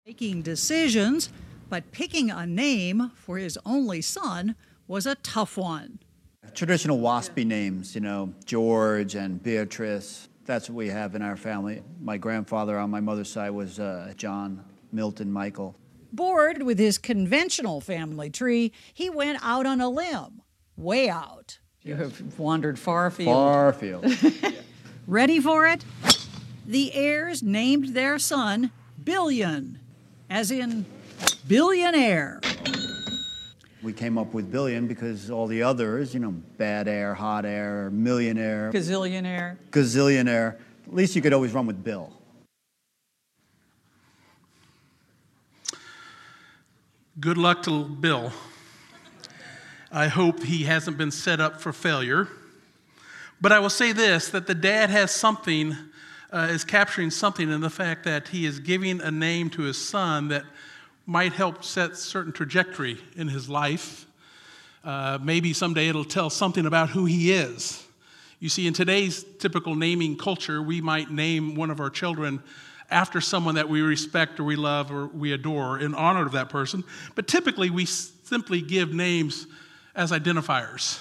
Making decisions, but picking a name for his only son was a tough one. Traditional waspy names, George and Beatrice. That's what we have in our family. My grandfather on my mother's side was John, Milton, Michael. Bored with his conventional family tree, he went out on a limb, way out. You have wandered far afield. Far afield. Ready for it? The heirs named their son Billion, as in billionaire. We came up with billion because all the others, bad air, hot air, millionaire, Gazillionaire. At least you could always run with Bill. Good luck to Bill. I hope he hasn't been set up for failure. But I will say this, that the dad has something, is capturing something in the fact that he is giving a name to his son that might help set certain trajectory in his life. Maybe someday it'll tell something about who he is. You see, in today's typical naming culture, we might name one of our children after someone that we respect or we love or we adore in honor of that person. But typically, we simply give names as identifiers.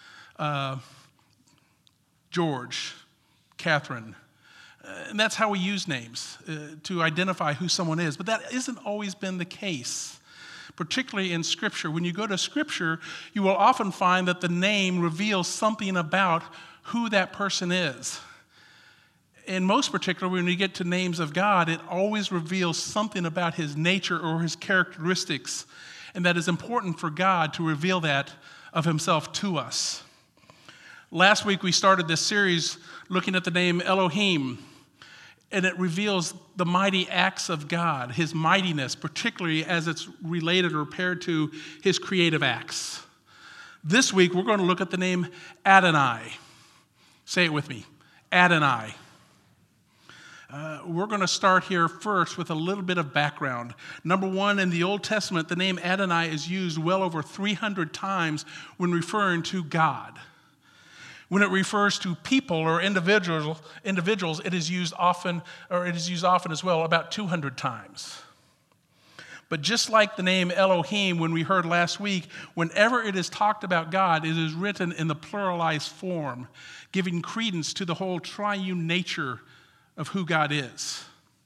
George, Catherine. And that's how we use names to identify who someone is. But that hasn't always been the case, particularly in Scripture. When you go to Scripture, you will often find that the name reveals something about who that person is. And most particularly, when you get to names of God, it always reveals something about his nature or his characteristics. And that is important for God to reveal that of himself to us. Last week, we started this series looking at the name Elohim. And it reveals the mighty acts of God, his mightiness, particularly as it's related or paired to his creative acts. This week, we're going to look at the name Adonai. Say it with me, Adonai. We're going to start here first with a little bit of background. Number one, in the Old Testament, the name Adonai is used well over 300 times when referring to God. When it refers to people or individuals, it is used often as well, about 200 times. But just like the name Elohim, when we heard last week, whenever it is talked about God, it is written in the pluralized form, giving credence to the whole triune nature of who God is.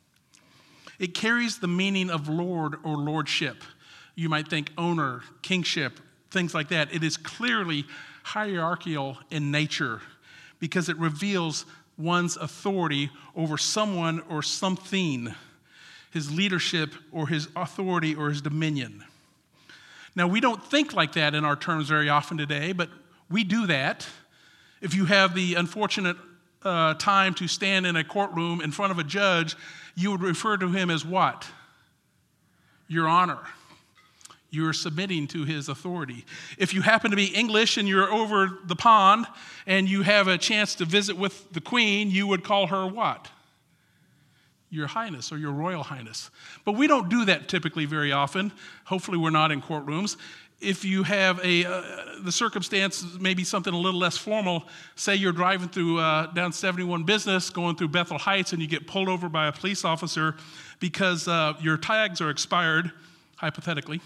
It carries the meaning of Lord or lordship. You might think owner, kingship, things like that. It is clearly hierarchical in nature because it reveals one's authority over someone or something, his leadership or his authority or his dominion. Now, we don't think like that in our terms very often today, but we do that. If you have the unfortunate time to stand in a courtroom in front of a judge, you would refer to him as what? Your Honor. You're submitting to his authority. If you happen to be English and you're over the pond and you have a chance to visit with the Queen, you would call her what? Your Highness or Your Royal Highness. But we don't do that typically very often. Hopefully we're not in courtrooms. If you have the circumstance, maybe something a little less formal, say you're driving through down 71 Business, going through Bethel Heights, and you get pulled over by a police officer because your tags are expired, hypothetically.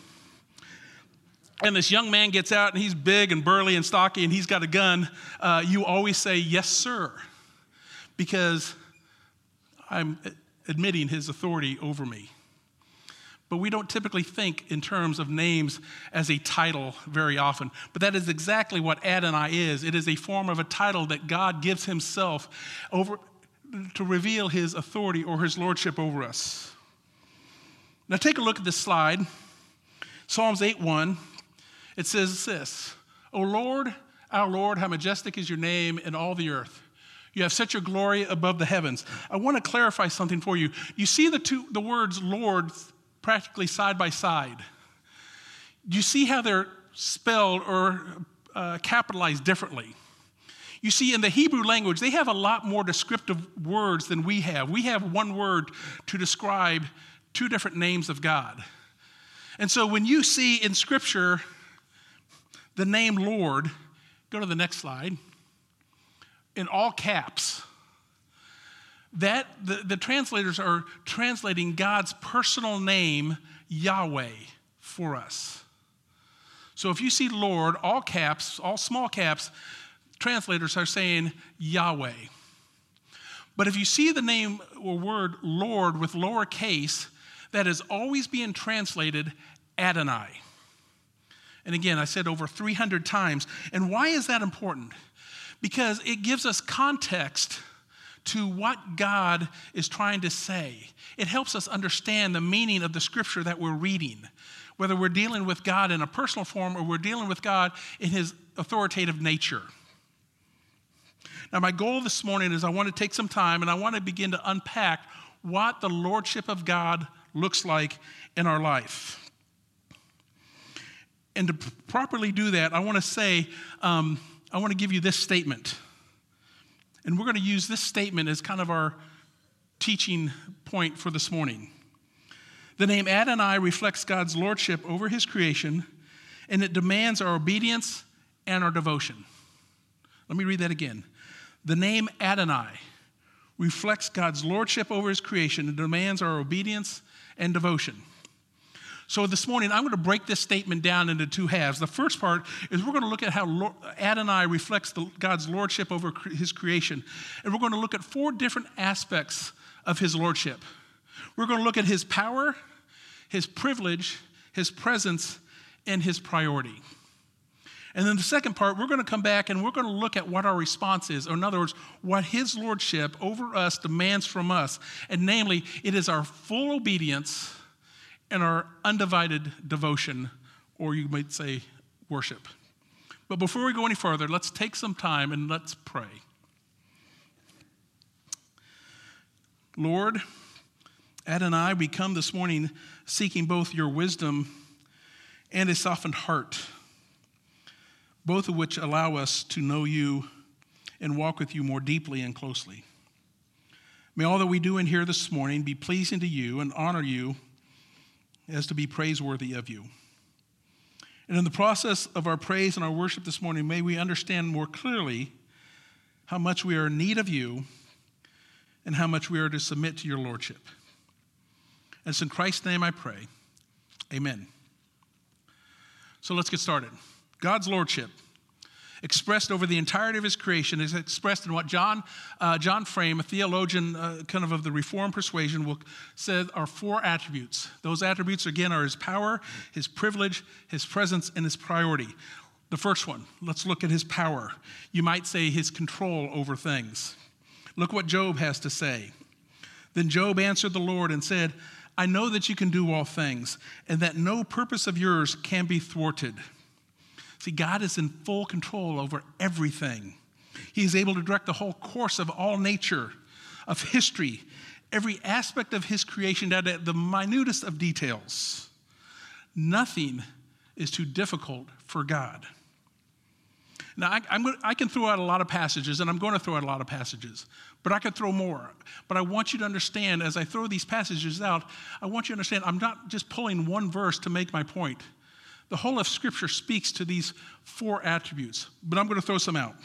And this young man gets out, and he's big and burly and stocky, and he's got a gun. You always say, yes, sir, because I'm admitting his authority over me. But we don't typically think in terms of names as a title very often. But that is exactly what Adonai is. It is a form of a title that God gives himself over to reveal his authority or his lordship over us. Now take a look at this slide. Psalms 8:1. It says this, O Lord, our Lord, how majestic is your name in all the earth. You have set your glory above the heavens. I want to clarify something for you. You see the words Lord practically side by side. Do you see how they're spelled or capitalized differently? You see, in the Hebrew language, they have a lot more descriptive words than we have. We have one word to describe two different names of God. And so when you see in Scripture the name Lord, go to the next slide, in all caps, that the translators are translating God's personal name, Yahweh, for us. So if you see Lord, all caps, all small caps, translators are saying Yahweh. But if you see the name or word Lord with lowercase, that is always being translated Adonai. And again, I said over 300 times. And why is that important? Because it gives us context to what God is trying to say. It helps us understand the meaning of the scripture that we're reading, whether we're dealing with God in a personal form or we're dealing with God in his authoritative nature. Now, my goal this morning is I want to take some time and I want to begin to unpack what the lordship of God looks like in our life. And to properly do that, I want to say, I want to give you this statement. And we're going to use this statement as kind of our teaching point for this morning. The name Adonai reflects God's lordship over his creation, and it demands our obedience and our devotion. Let me read that again. The name Adonai reflects God's lordship over his creation and demands our obedience and devotion. So this morning, I'm going to break this statement down into two halves. The first part is we're going to look at how Adonai reflects God's lordship over his creation. And we're going to look at 4 different aspects of his lordship. We're going to look at his power, his privilege, his presence, and his priority. And then the second part, we're going to come back and we're going to look at what our response is, or in other words, what his lordship over us demands from us. And namely, it is our full obedience and our undivided devotion, or you might say worship. But before we go any further, let's take some time and let's pray. Lord, Adonai, we come this morning seeking both your wisdom and a softened heart, both of which allow us to know you and walk with you more deeply and closely. May all that we do in here this morning be pleasing to you and honor you as to be praiseworthy of you. And in the process of our praise and our worship this morning, may we understand more clearly how much we are in need of you and how much we are to submit to your lordship. And it's in Christ's name I pray. Amen. So let's get started. God's lordship, expressed over the entirety of his creation, is expressed in what John Frame, a theologian kind of the Reformed persuasion, said are 4 attributes. Those attributes, again, are his power, his privilege, his presence, and his priority. The first one, let's look at his power. You might say his control over things. Look what Job has to say. Then Job answered the Lord and said, I know that you can do all things, and that no purpose of yours can be thwarted. See, God is in full control over everything. He is able to direct the whole course of all nature, of history, every aspect of his creation down to the minutest of details. Nothing is too difficult for God. Now, I can throw out a lot of passages, and I'm going to throw out a lot of passages, but I could throw more. But I want you to understand, as I throw these passages out, I want you to understand I'm not just pulling one verse to make my point. The whole of Scripture speaks to these 4 attributes, but I'm going to throw some out.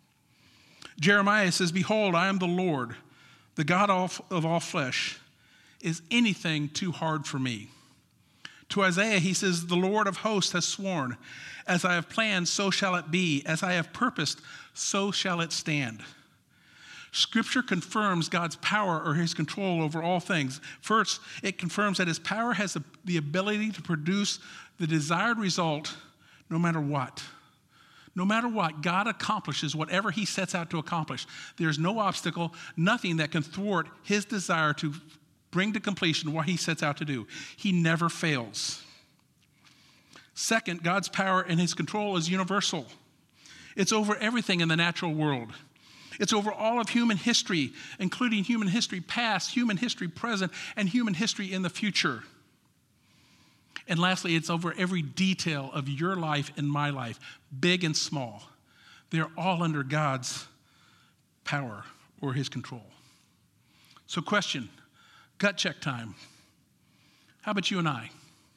Jeremiah says, Behold, I am the Lord, the God of all flesh. Is anything too hard for me? To Isaiah, he says, The Lord of hosts has sworn, as I have planned, so shall it be. As I have purposed, so shall it stand. Scripture confirms God's power or his control over all things. First, it confirms that his power has the ability to produce the desired result no matter what. No matter what, God accomplishes whatever he sets out to accomplish. There's no obstacle, nothing that can thwart his desire to bring to completion what he sets out to do. He never fails. Second, God's power and his control is universal. It's over everything in the natural world. It's over all of human history, including human history past, human history present, and human history in the future. And lastly, it's over every detail of your life and my life, big and small. They're all under God's power or his control. So question, gut check time. How about you and I?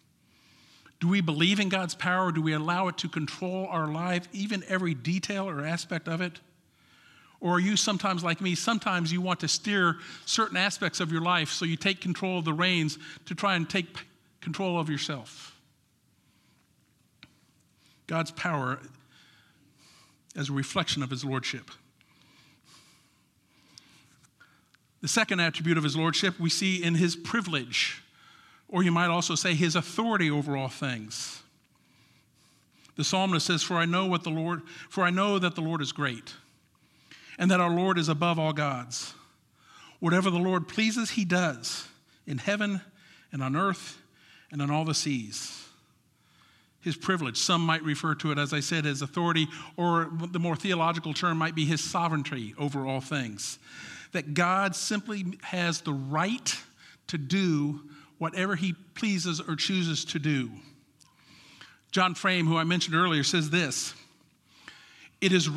Do we believe in God's power? Do we allow it to control our life, even every detail or aspect of it? Or are you sometimes like me? Sometimes you want to steer certain aspects of your life, so you take control of the reins to try and take control of yourself. God's power as a reflection of his lordship. The second attribute of his lordship we see in his privilege, or you might also say his authority over all things. The psalmist says, For I know that the Lord is great, and that our Lord is above all gods. Whatever the Lord pleases, he does, in heaven and on earth and on all the seas. His privilege, some might refer to it, as I said, as authority, or the more theological term might be his sovereignty over all things. That God simply has the right to do whatever he pleases or chooses to do. John Frame, who I mentioned earlier, says this: It is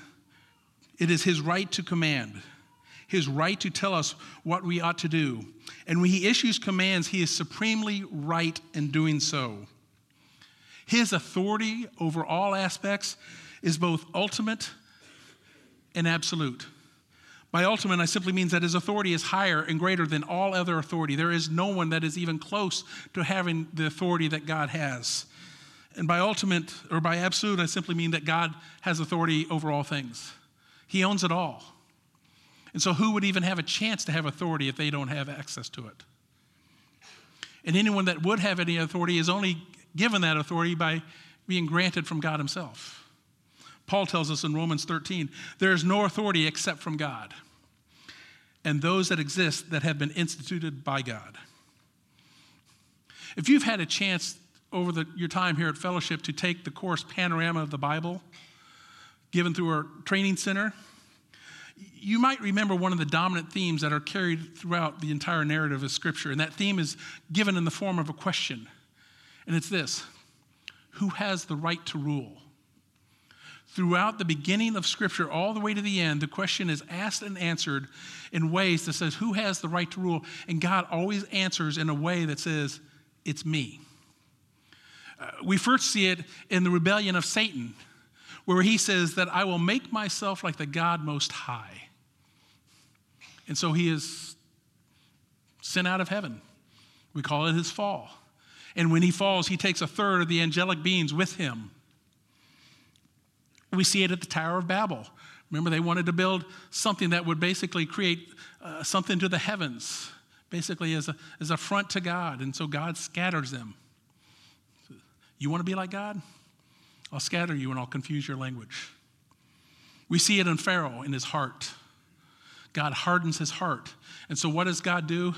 his right to command, his right to tell us what we ought to do. And when he issues commands, he is supremely right in doing so. His authority over all aspects is both ultimate and absolute. By ultimate, I simply means that his authority is higher and greater than all other authority. There is no one that is even close to having the authority that God has. And by ultimate, or by absolute, I simply mean that God has authority over all things. He owns it all. And so who would even have a chance to have authority if they don't have access to it? And anyone that would have any authority is only given that authority by being granted from God himself. Paul tells us in Romans 13, there is no authority except from God, and those that exist that have been instituted by God. If you've had a chance over your time here at Fellowship to take the course Panorama of the Bible, given through our training center, you might remember one of the dominant themes that are carried throughout the entire narrative of Scripture, and that theme is given in the form of a question. And it's this: who has the right to rule? Throughout the beginning of Scripture all the way to the end, the question is asked and answered in ways that says, who has the right to rule? And God always answers in a way that says, it's me. We first see it in the rebellion of Satan, where he says that I will make myself like the God Most High. And so he is sent out of heaven. We call it his fall. And when he falls, he takes a third of the angelic beings with him. We see it at the Tower of Babel. Remember, they wanted to build something that would basically create something to the heavens, basically as a front to God. And so God scatters them. You want to be like God? I'll scatter you and I'll confuse your language. We see it in Pharaoh in his heart. God hardens his heart. And so what does God do?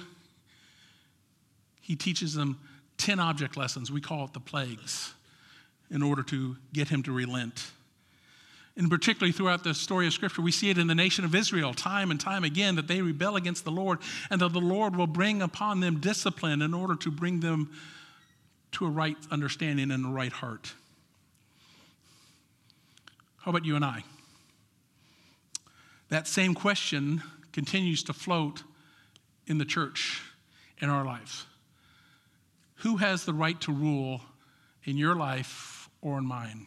He teaches them 10 object lessons. We call it the plagues, in order to get him to relent. And particularly throughout the story of Scripture, we see it in the nation of Israel time and time again, that they rebel against the Lord, and that the Lord will bring upon them discipline in order to bring them to a right understanding and a right heart. How about you and I? That same question continues to float in the church, in our lives. Who has the right to rule in your life or in mine?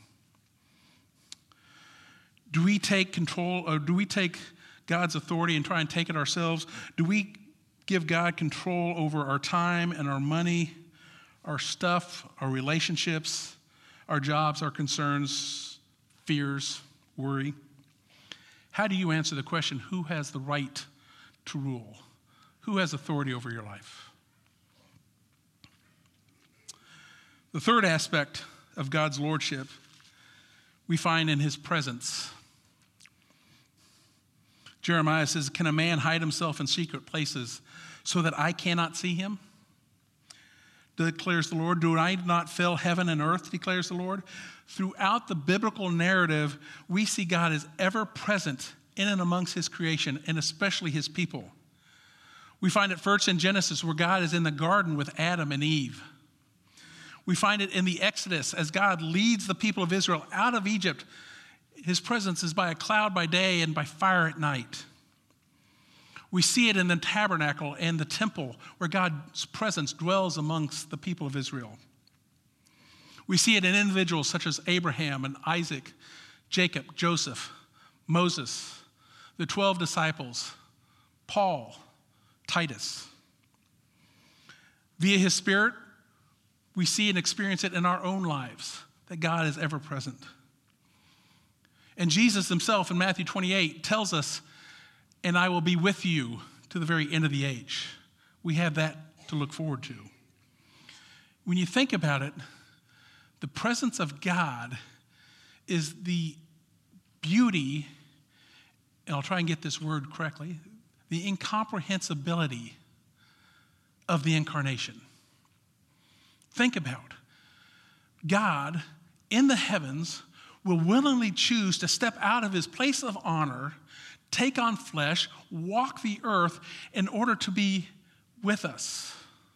Do we take control, or do we take God's authority and try and take it ourselves? Do we give God control over our time and our money, our stuff, our relationships, our jobs, our concerns, fears, worry? How do you answer the question, who has the right to rule? Who has authority over your life? The third aspect of God's lordship we find in his presence. Jeremiah says, can a man hide himself in secret places so that I cannot see him? Declares the Lord. Do I not fill heaven and earth, declares the Lord? Throughout the biblical narrative, we see God as ever present in and amongst his creation, and especially his people. We find it first in Genesis, where God is in the garden with Adam and Eve. We find it in the Exodus, as God leads the people of Israel out of Egypt. His presence is by a cloud by day and by fire at night. We see it in the tabernacle and the temple, where God's presence dwells amongst the people of Israel. We see it in individuals such as Abraham and Isaac, Jacob, Joseph, Moses, the 12 disciples, Paul, Titus. Via his Spirit, we see and experience it in our own lives, that God is ever present. And Jesus himself in Matthew 28 tells us, and I will be with you to the very end of the age. We have that to look forward to. When you think about it, the presence of God is the beauty, and I'll try and get this word correctly, the incomprehensibility of the incarnation. Think about God in the heavens will willingly choose to step out of his place of honor, take on flesh, walk the earth in order to be with us.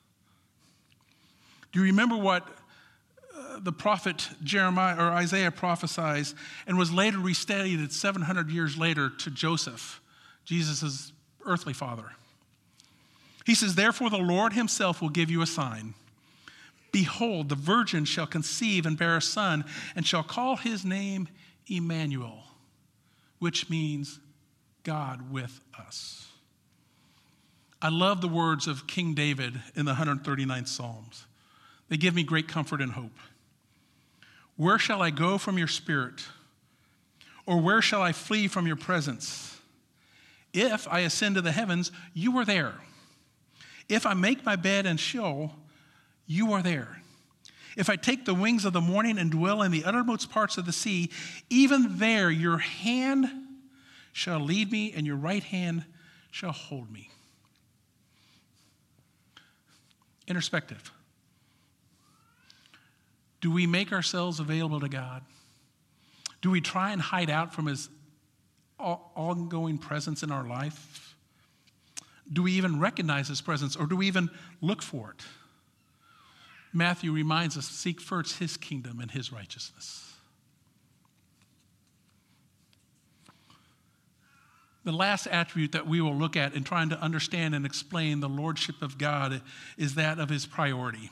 Do you remember what the prophet Jeremiah or Isaiah prophesies and was later restated 700 years later to Joseph, Jesus' earthly father? He says, therefore the Lord himself will give you a sign. Behold, the virgin shall conceive and bear a son, and shall call his name Emmanuel, which means God with us. I love the words of King David in the 139th Psalms. They give me great comfort and hope. Where shall I go from your spirit? Or where shall I flee from your presence? If I ascend to the heavens, you are there. If I make my bed in Sheol, you are there. If I take the wings of the morning and dwell in the uttermost parts of the sea, even there your hand shall lead me and your right hand shall hold me. Introspective. Do we make ourselves available to God? Do we try and hide out from his ongoing presence in our life? Do we even recognize his presence, or do we even look for it? Matthew reminds us, seek first his kingdom and his righteousness. The last attribute that we will look at in trying to understand and explain the lordship of God is that of his priority.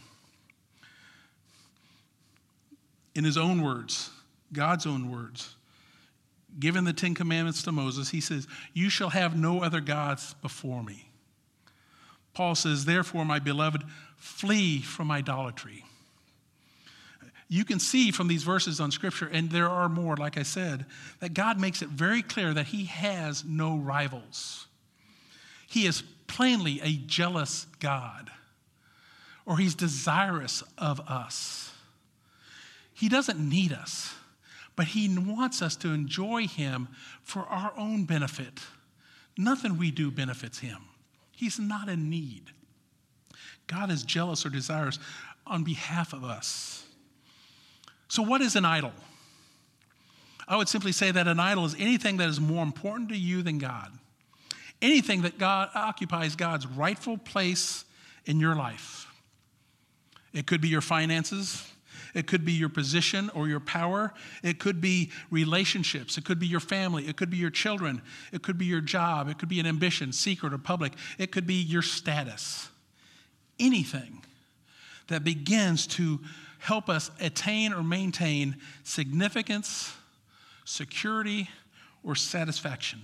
In his own words, God's own words, given the 10 Commandments to Moses, he says, you shall have no other gods before me. Paul says, therefore, my beloved, flee from idolatry. You can see from these verses on Scripture, and there are more, like I said, that God makes it very clear that he has no rivals. He is plainly a jealous God, or he's desirous of us. He doesn't need us, but he wants us to enjoy him for our own benefit. Nothing we do benefits him. He's not in need. God is jealous or desirous on behalf of us. So what is an idol? I would simply say that an idol is anything that is more important to you than God. Anything that God occupies God's rightful place in your life. It could be your finances. It could be your position or your power. It could be relationships. It could be your family. It could be your children. It could be your job. It could be an ambition, secret or public. It could be your status. Anything that begins to help us attain or maintain significance, security, or satisfaction.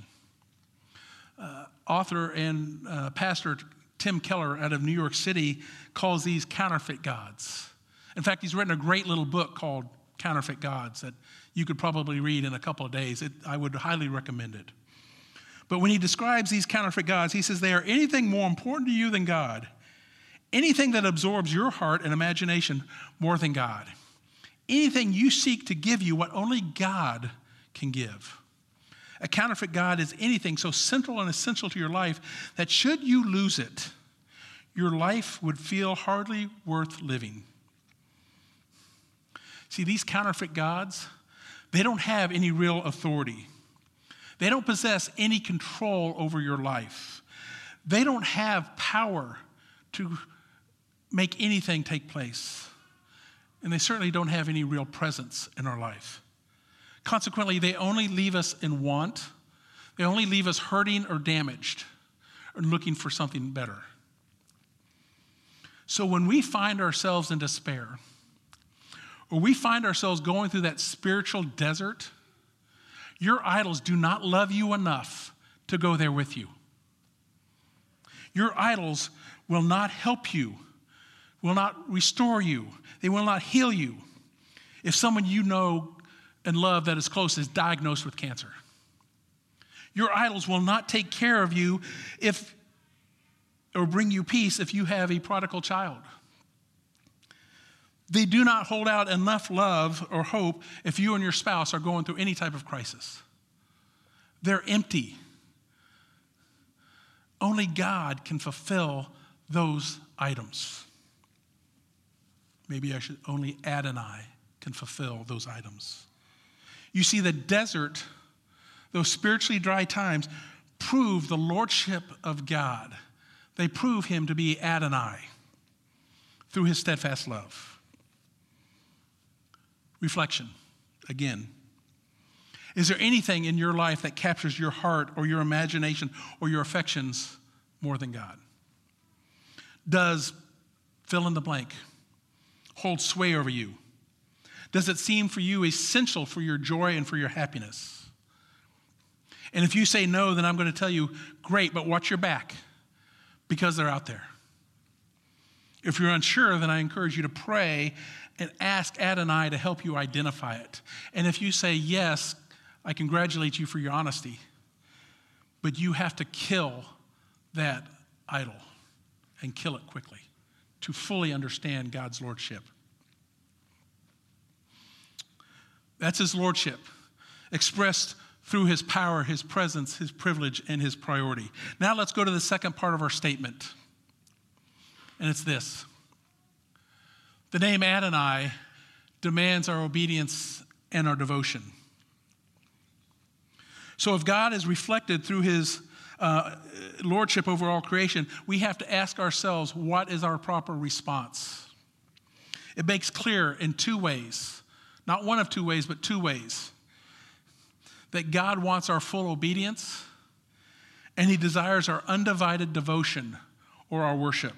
Author and pastor Tim Keller out of New York City calls these counterfeit gods. In fact, he's written a great little book called Counterfeit Gods that you could probably read in a couple of days. I would highly recommend it. But when he describes these counterfeit gods, he says they are anything more important to you than God, anything that absorbs your heart and imagination more than God, anything you seek to give you what only God can give. A counterfeit god is anything so central and essential to your life that should you lose it, your life would feel hardly worth living. See, these counterfeit gods, they don't have any real authority. They don't possess any control over your life. They don't have power to make anything take place. And they certainly don't have any real presence in our life. Consequently, they only leave us in want. They only leave us hurting or damaged or looking for something better. So when we find ourselves in despair, or we find ourselves going through that spiritual desert, your idols do not love you enough to go there with you. Your idols will not help you, will not restore you. They will not heal you if someone you know and love that is close is diagnosed with cancer. Your idols will not take care of you or bring you peace if you have a prodigal child. They do not hold out enough love or hope if you and your spouse are going through any type of crisis. They're empty. Only God can fulfill those items. Maybe only Adonai can fulfill those items. You see, the desert, those spiritually dry times, prove the lordship of God. They prove him to be Adonai through his steadfast love. Reflection, again. Is there anything in your life that captures your heart or your imagination or your affections more than God? Does fill in the blank hold sway over you? Does it seem for you essential for your joy and for your happiness? And if you say no, then I'm going to tell you, great, but watch your back because they're out there. If you're unsure, then I encourage you to pray and ask Adonai to help you identify it. And if you say yes, I congratulate you for your honesty, but you have to kill that idol and kill it quickly to fully understand God's lordship. That's his lordship, expressed through his power, his presence, his privilege, and his priority. Now let's go to the second part of our statement, and it's this. The name Adonai demands our obedience and our devotion. So if God is reflected through his lordship over all creation, we have to ask ourselves, what is our proper response? It makes clear in two ways, not one of two ways, but two ways, that God wants our full obedience and he desires our undivided devotion or our worship.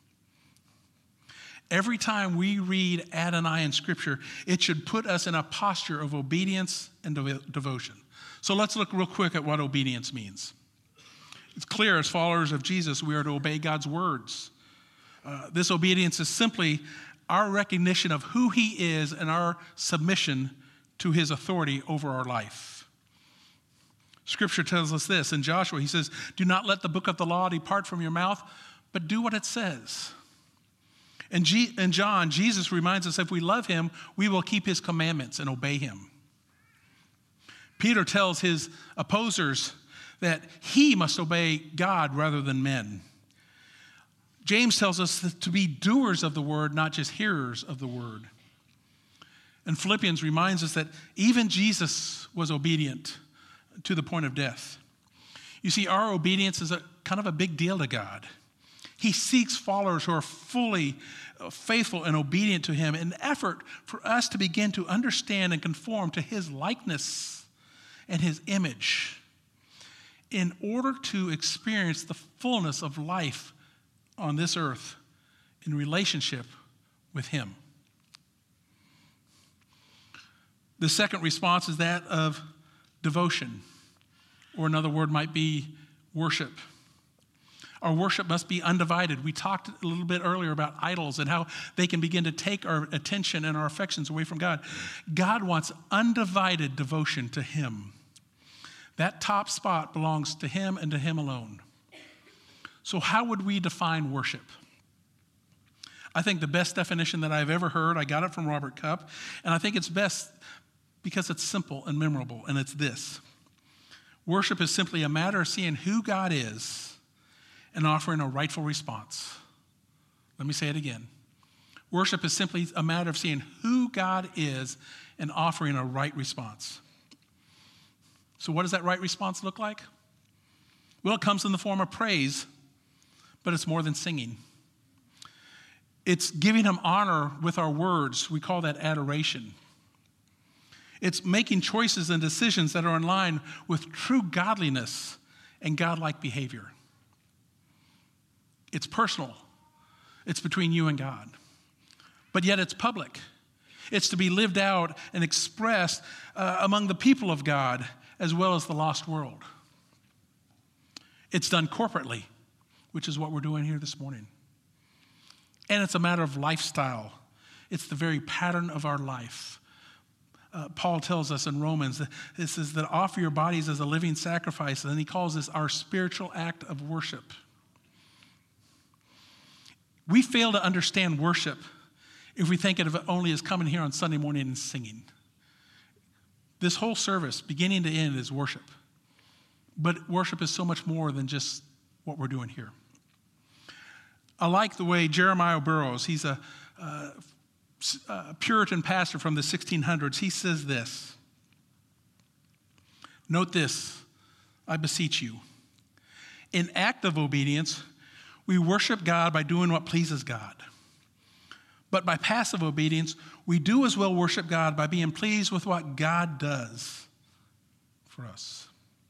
Every time we read Adonai in Scripture, it should put us in a posture of obedience and devotion. So let's look real quick at what obedience means. It's clear as followers of Jesus, we are to obey God's words. This obedience is simply our recognition of who he is and our submission to his authority over our life. Scripture tells us this in Joshua. He says, do not let the book of the law depart from your mouth, but do what it says. In John, Jesus reminds us if we love him, we will keep his commandments and obey him. Peter tells his opposers that he must obey God rather than men. James tells us to be doers of the word, not just hearers of the word. And Philippians reminds us that even Jesus was obedient to the point of death. You see, our obedience is kind of a big deal to God. He seeks followers who are fully faithful and obedient to him in an effort for us to begin to understand and conform to his likeness and his image in order to experience the fullness of life on this earth in relationship with him. The second response is that of devotion, or another word might be worship. Our worship must be undivided. We talked a little bit earlier about idols and how they can begin to take our attention and our affections away from God. God wants undivided devotion to him. That top spot belongs to him and to him alone. So how would we define worship? I think the best definition that I've ever heard, I got it from Robert Cupp, and I think it's best because it's simple and memorable, and it's this. Worship is simply a matter of seeing who God is and offering a rightful response. Let me say it again. Worship is simply a matter of seeing who God is and offering a right response. So what does that right response look like? Well, it comes in the form of praise, but it's more than singing. It's giving him honor with our words. We call that adoration. It's making choices and decisions that are in line with true godliness and godlike behavior. It's personal. It's between you and God. But yet it's public. It's to be lived out and expressed among the people of God as well as the lost world. It's done corporately, which is what we're doing here this morning. And it's a matter of lifestyle. It's the very pattern of our life. Paul tells us in Romans that it says that offer your bodies as a living sacrifice, and he calls this our spiritual act of worship. We fail to understand worship if we think of it only as coming here on Sunday morning and singing. This whole service, beginning to end, is worship. But worship is so much more than just what we're doing here. I like the way Jeremiah Burroughs, he's a Puritan pastor from the 1600s, he says this. Note this, I beseech you. In active obedience, we worship God by doing what pleases God. But by passive obedience, we do as well worship God by being pleased with what God does for us.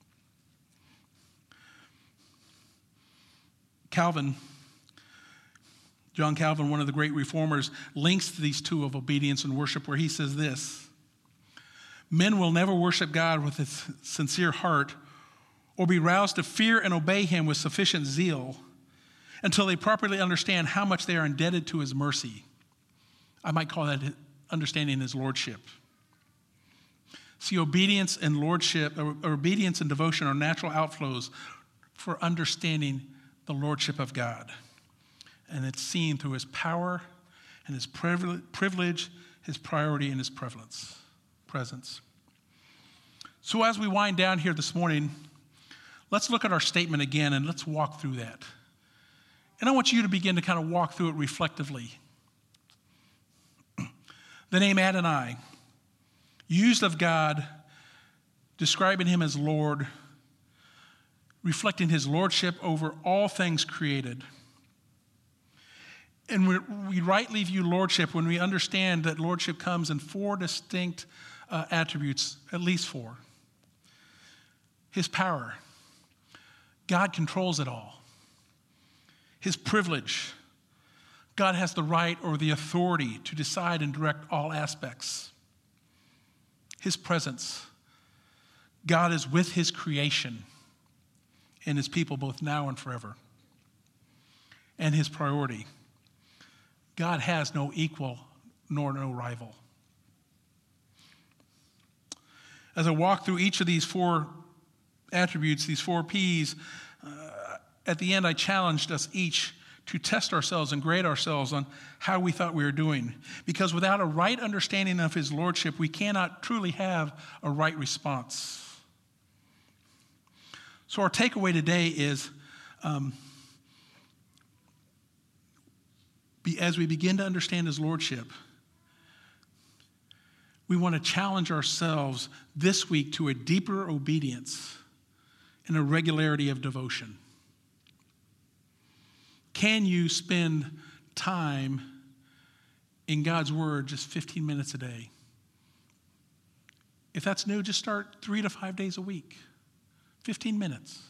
John Calvin, one of the great reformers, links these two of obedience and worship where he says this: men will never worship God with a sincere heart or be roused to fear and obey him with sufficient zeal until they properly understand how much they are indebted to his mercy. I might call that understanding his lordship. See, obedience and lordship, or obedience and devotion are natural outflows for understanding the lordship of God. And it's seen through his power and his privilege, his priority, and his presence. So as we wind down here this morning, let's look at our statement again and let's walk through that. And I want you to begin to kind of walk through it reflectively. The name Adonai, used of God, describing him as Lord, reflecting his lordship over all things created. And we rightly view lordship when we understand that lordship comes in four distinct attributes, at least four. His power. God controls it all. His privilege. God has the right or the authority to decide and direct all aspects. His presence. God is with his creation and his people both now and forever. And his priority. God has no equal nor no rival. As I walk through each of these four attributes, these four P's, at the end I challenged us each to test ourselves and grade ourselves on how we thought we were doing. Because without a right understanding of his lordship, we cannot truly have a right response. So our takeaway today is, as we begin to understand his lordship, we want to challenge ourselves this week to a deeper obedience and a regularity of devotion. Can you spend time in God's word just 15 minutes a day? If that's new, just start 3 to 5 days a week, 15 minutes.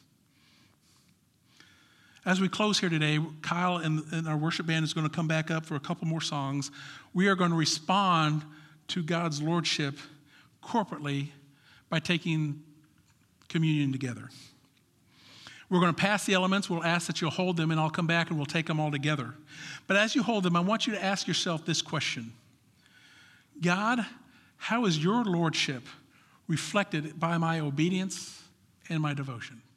As we close here today, Kyle and our worship band is going to come back up for a couple more songs. We are going to respond to God's lordship corporately by taking communion together. We're going to pass the elements. We'll ask that you'll hold them, and I'll come back and we'll take them all together. But as you hold them, I want you to ask yourself this question. God, how is your lordship reflected by my obedience and my devotion?